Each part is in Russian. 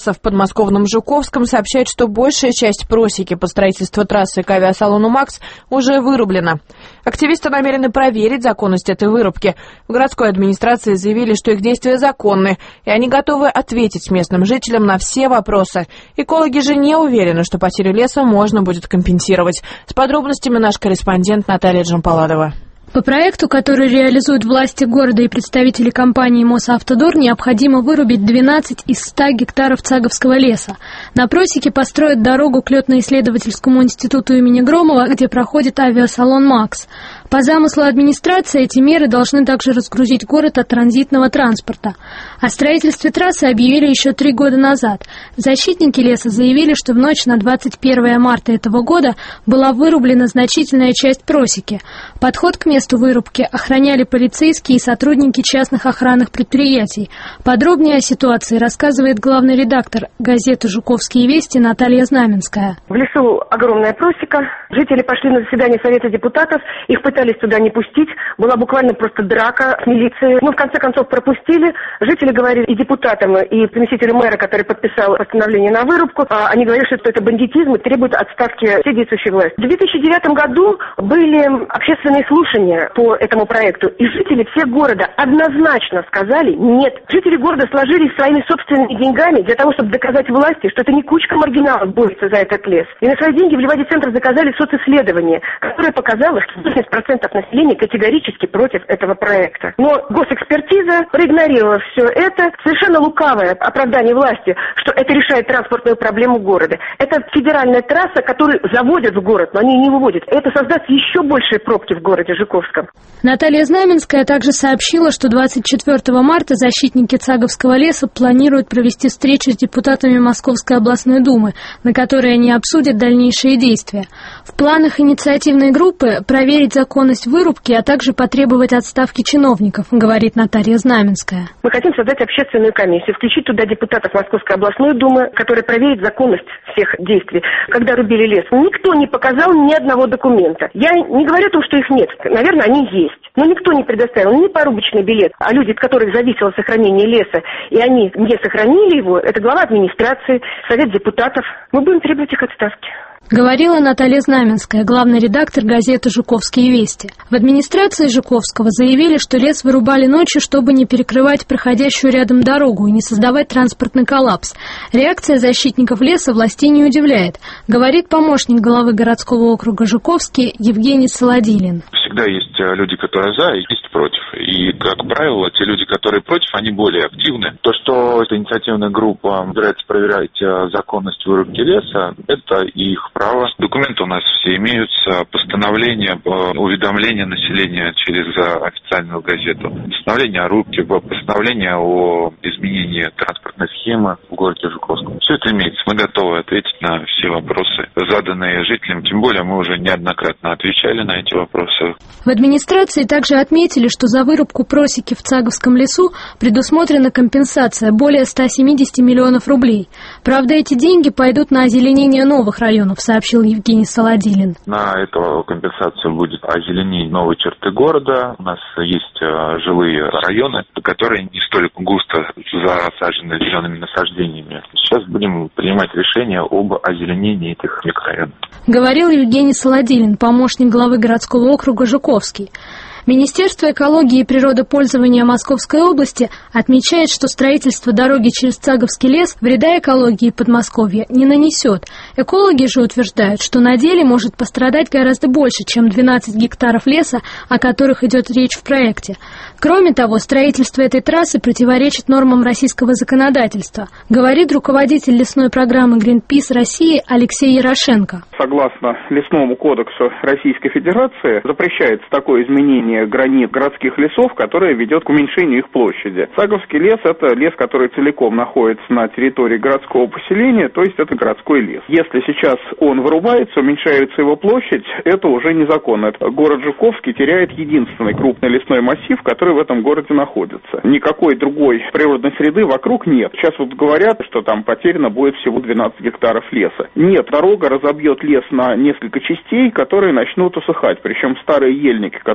В подмосковном Жуковском сообщают, что большая часть просеки по строительству трассы к авиасалону «МАКС» уже вырублена. Активисты намерены проверить законность этой вырубки. В городской администрации заявили, что их действия законны, и они готовы ответить местным жителям на все вопросы. Экологи же не уверены, что потерю леса можно будет компенсировать. С подробностями наш корреспондент Наталья Джампаладова. По проекту, который реализуют власти города и представители компании «Мосавтодор», необходимо вырубить 12 из 100 гектаров цаговского леса. На просеке построят дорогу к летно-исследовательскому институту имени Громова, где проходит авиасалон «МАКС». По замыслу администрации эти меры должны также разгрузить город от транзитного транспорта. О строительстве трассы объявили еще 3 года назад. Защитники леса заявили, что в ночь на 21 марта этого года была вырублена значительная часть просеки. Подход к месту вырубки охраняли полицейские и сотрудники частных охранных предприятий. Подробнее о ситуации рассказывает главный редактор газеты «Жуковские вести» Наталья Знаменская. В лесу огромная просека. Жители пошли на заседание Совета депутатов. Их пытались туда не пустить. Была буквально просто драка с милицией. В конце концов пропустили. Жители говорили и депутатам, и заместителю мэра, который подписал постановление на вырубку, они говорили, что это бандитизм и требуют отставки всей действующей власти. В 2009 году были общественные слушания по этому проекту, и жители всех города однозначно сказали нет. Жители города сложились своими собственными деньгами для того, чтобы доказать власти, что это не кучка маргиналов борется за этот лес. И на свои деньги в Левади-центр заказали социсследование, которое показало, что 80% населения категорически против этого проекта. Но госэкспертиза проигнорировала все это. Совершенно лукавое оправдание власти, что это решает транспортную проблему города. Это федеральная трасса, которую заводят в город, но они не выводят. Это создаст еще большие пробки в городе Жуковском. Наталья Знаменская также сообщила, что 24 марта защитники Цаговского леса планируют провести встречу с депутатами Московской областной думы, на которой они обсудят дальнейшие действия. В планах инициативной группы проверить законность вырубки, а также потребовать отставки чиновников, говорит Наталья Знаменская. Мы хотим создать общественную комиссию, включить туда депутатов Московской областной думы, которая проверит законность всех действий. Когда рубили лес, никто не показал ни одного документа. Я не говорю о том, что их нет. Наверное, они есть. Но никто не предоставил ни порубочный билет, а люди, от которых зависело сохранение леса, и они не сохранили его, это глава администрации, совет депутатов. Мы будем требовать их отставки. Говорила Наталья Знаменская, главный редактор газеты «Жуковские вести». В администрации Жуковского заявили, что лес вырубали ночью, чтобы не перекрывать проходящую рядом дорогу и не создавать транспортный коллапс. Реакция защитников леса властей не удивляет, говорит помощник главы городского округа Жуковский Евгений Солодилин. Всегда есть люди, которые за, и есть против. И, как правило, те люди, которые против, они более активны. То, что эта инициативная группа собирается проверять законность вырубки леса, это их право. Документы у нас все имеются. Постановление, уведомление населения через официальную газету. Постановление о рубке, постановление о изменении транспортной схемы в городе Жуковском. Все это имеется. Мы готовы ответить на все вопросы, заданные жителям. Тем более мы уже неоднократно отвечали на эти вопросы. В администрации также отметили, что за вырубку просеки в Цаговском лесу предусмотрена компенсация более 170 миллионов рублей. Правда, эти деньги пойдут на озеленение новых районов, сообщил Евгений Солодилин. На эту компенсацию будет озеленение новой черты города. У нас есть жилые районы, которые не столь густо засажены зелеными насаждениями. Сейчас будем принимать решение об озеленении этих микрорайонов. Говорил Евгений Солодилин, помощник главы городского округа Жуковский. Министерство экологии и природопользования Московской области отмечает, что строительство дороги через Цаговский лес вреда экологии Подмосковья не нанесет. Экологи же утверждают, что на деле может пострадать гораздо больше, чем 12 гектаров леса, о которых идет речь в проекте. Кроме того, строительство этой трассы противоречит нормам российского законодательства, говорит руководитель лесной программы Greenpeace России Алексей Ярошенко. Согласно Лесному кодексу Российской Федерации, запрещается такое изменение границ городских лесов, которое ведет к уменьшению их площади. Цаговский лес – это лес, который целиком находится на территории городского поселения, то есть это городской лес. Если сейчас он вырубается, уменьшается его площадь, это уже незаконно. Город Жуковский теряет единственный крупный лесной массив, который в этом городе находится. Никакой другой природной среды вокруг нет. Сейчас вот говорят, что там потеряно будет всего 12 гектаров леса. Нет, дорога разобьет лес на несколько частей, которые начнут усыхать. Причем старые ельники, которых там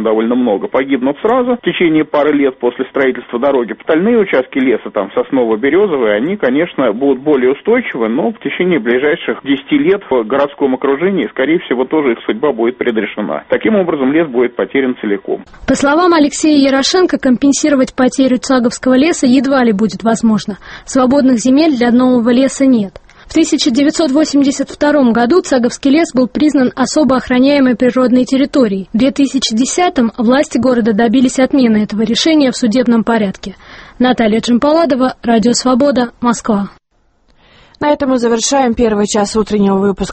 довольно много, погибнут сразу в течение пары лет после строительства дороги. Остальные участки леса, там сосново-березовые, они, конечно, будут более устойчивы, но в течение ближайших 10 лет в городском окружении, скорее всего, тоже их судьба будет предрешена. Таким образом, лес будет потерян целиком. По словам Алексея Ярошенко, компенсировать потерю цаговского леса едва ли будет возможно. Свободных земель для нового леса нет. В 1982 году Цаговский лес был признан особо охраняемой природной территорией. В 2010-м власти города добились отмены этого решения в судебном порядке. Наталья Джампаладова, Радио Свобода, Москва. На этом мы завершаем первый час утреннего выпуска.